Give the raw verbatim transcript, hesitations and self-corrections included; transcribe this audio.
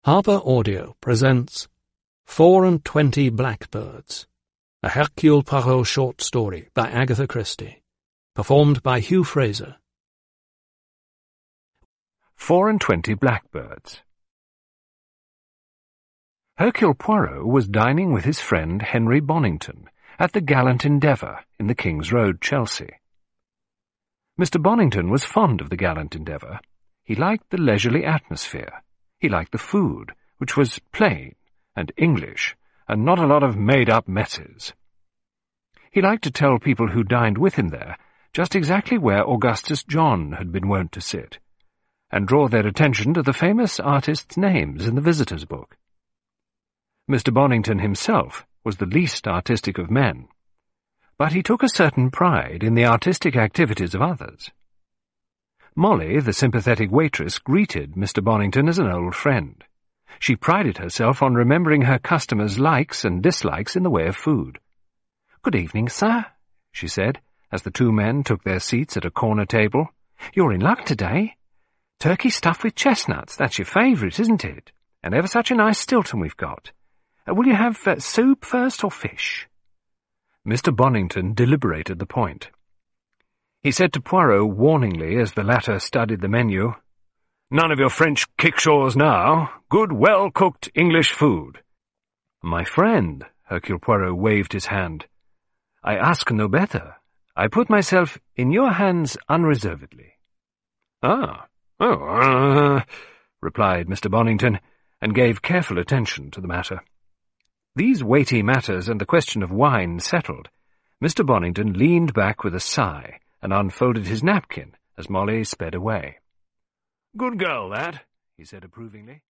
Harper Audio presents Four and Twenty Blackbirds, a Hercule Poirot short story by Agatha Christie, performed by Hugh Fraser. Four and Twenty Blackbirds. Hercule Poirot was dining with his friend Henry Bonington at the Gallant Endeavour in the King's Road, Chelsea. Mister Bonington was fond of the Gallant Endeavour. He liked the leisurely atmosphere. He liked the food, which was plain and English, and not a lot of made-up messes. He liked to tell people who dined with him there just exactly where Augustus John had been wont to sit, and draw their attention to the famous artists' names in the visitors' book. Mister Bonington himself was the least artistic of men, but he took a certain pride in the artistic activities of others. Molly, the sympathetic waitress, greeted Mister Bonington as an old friend. She prided herself on remembering her customers' likes and dislikes in the way of food. "Good evening, sir," she said, as the two men took their seats at a corner table. "You're in luck today. Turkey stuffed with chestnuts, that's your favourite, isn't it? And ever such a nice Stilton we've got. Uh, will you have uh, soup first or fish?" Mister Bonington deliberated the point. He said to Poirot warningly as the latter studied the menu, "None of your French kickshaws now. Good, well-cooked English food." "My friend," Hercule Poirot waved his hand, "I ask no better. I put myself in your hands unreservedly." "Ah, oh, uh, replied Mister Bonington, and gave careful attention to the matter. These weighty matters and the question of wine settled, Mister Bonington leaned back with a sigh and unfolded his napkin as Molly sped away. "Good girl, that," he said approvingly.